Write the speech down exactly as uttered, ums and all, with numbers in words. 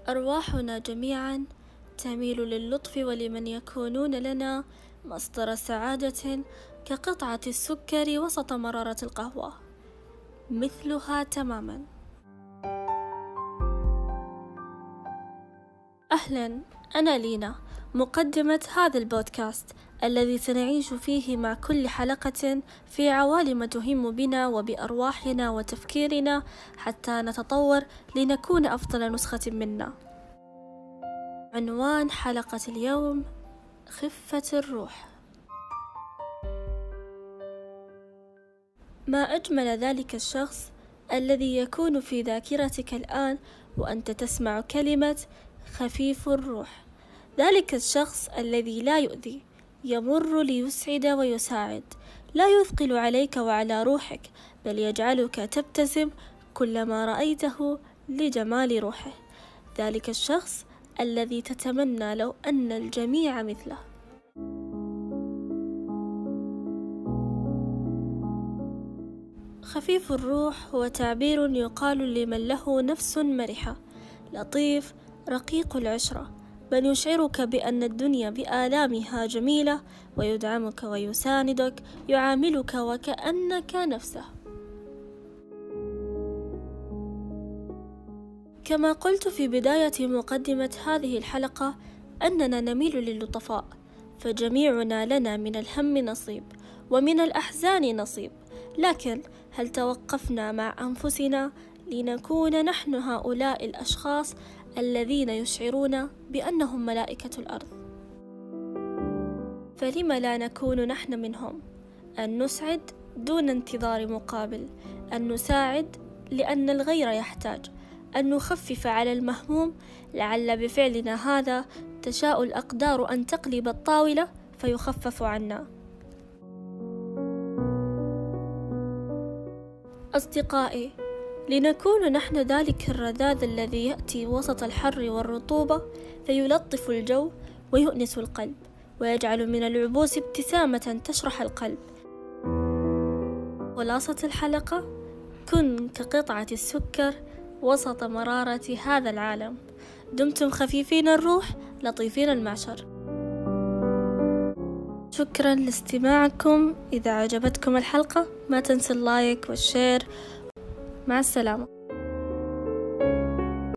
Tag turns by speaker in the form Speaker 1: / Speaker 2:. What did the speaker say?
Speaker 1: أرواحنا جميعا تميل للطف ولمن يكونون لنا مصدر سعادة كقطعة السكر وسط مرارة القهوة، مثلها تماما. أهلا، أنا لينا، مقدمة هذا البودكاست الذي سنعيش فيه مع كل حلقة في عوالم تهم بنا وبأرواحنا وتفكيرنا حتى نتطور لنكون أفضل نسخة منا. عنوان حلقة اليوم: خفة الروح. ما أجمل ذلك الشخص الذي يكون في ذاكرتك الآن وأنت تسمع كلمة خفيف الروح. ذلك الشخص الذي لا يؤذي، يمر ليسعد ويساعد، لا يثقل عليك وعلى روحك، بل يجعلك تبتسم كلما رأيته لجمال روحه. ذلك الشخص الذي تتمنى لو أن الجميع مثله. خفيف الروح هو تعبير يقال لمن له نفس مرحة، لطيف، رقيق العشرة، بل يشعرك بأن الدنيا بآلامها جميلة، ويدعمك ويساندك، يعاملك وكأنك نفسه. كما قلت في بداية مقدمة هذه الحلقة أننا نميل للطفاء، فجميعنا لنا من الهم نصيب ومن الأحزان نصيب، لكن هل توقفنا مع أنفسنا لنكون نحن هؤلاء الأشخاص الذين يشعرون بأنهم ملائكة الأرض؟ فلم لا نكون نحن منهم؟ أن نسعد دون انتظار مقابل، أن نساعد لأن الغير يحتاج، أن نخفف على المهموم، لعل بفعلنا هذا تشاء الأقدار أن تقلب الطاولة فيخفف عنا. أصدقائي، لنكون نحن ذلك الرذاذ الذي يأتي وسط الحر والرطوبة فيلطف الجو ويؤنس القلب، ويجعل من العبوس ابتسامة تشرح القلب. خلاصة الحلقة: كن كقطعة السكر وسط مرارة هذا العالم. دمتم خفيفين الروح لطيفين المعشر. شكرا لاستماعكم. إذا عجبتكم الحلقة ما تنسوا اللايك والشير. مع السلامة.